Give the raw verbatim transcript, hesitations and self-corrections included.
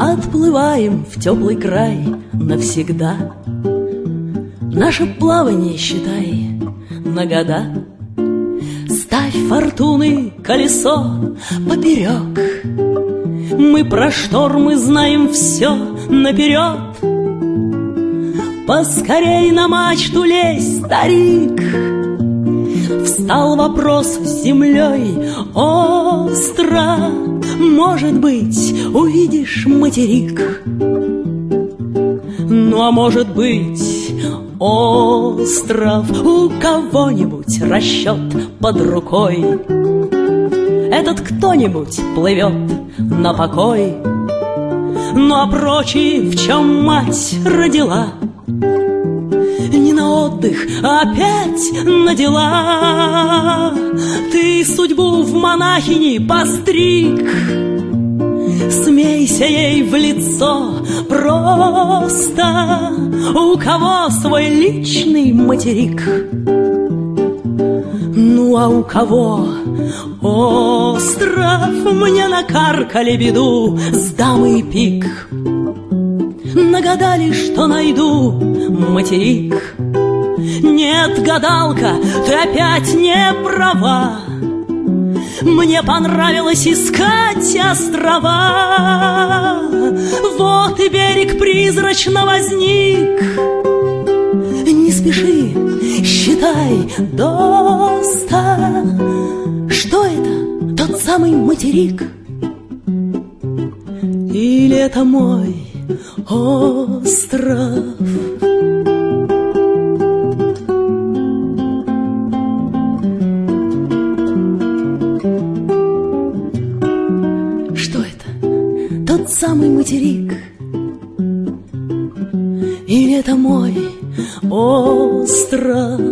отплываем в теплый край навсегда. Наше плавание, считай, на года. Ставь фортуны колесо поперек, мы про штормы знаем все наперед. Поскорей на мачту лезь, старик. Встал вопрос с землей остро. Может быть, увидишь материк. Ну, а может быть, остров. У кого-нибудь расчет под рукой. Этот кто-нибудь плывет на покой. Ну, а прочие, в чем мать родила, не на отдых, а опять на дела. Ты судьбу в монахини постриг, смейся ей в лицо просто. У кого свой личный материк? Ну, а у кого остров? Мне накаркали беду с дамой пик. Нагадали, что найду материк. Нет, гадалка, ты опять не права. Мне понравилось искать острова. Вот и берег призрачно возник. Не спеши, считай до ста. Что это? Тот самый материк? Или это мой остров? Что это? Тот самый материк? Или это мой остров?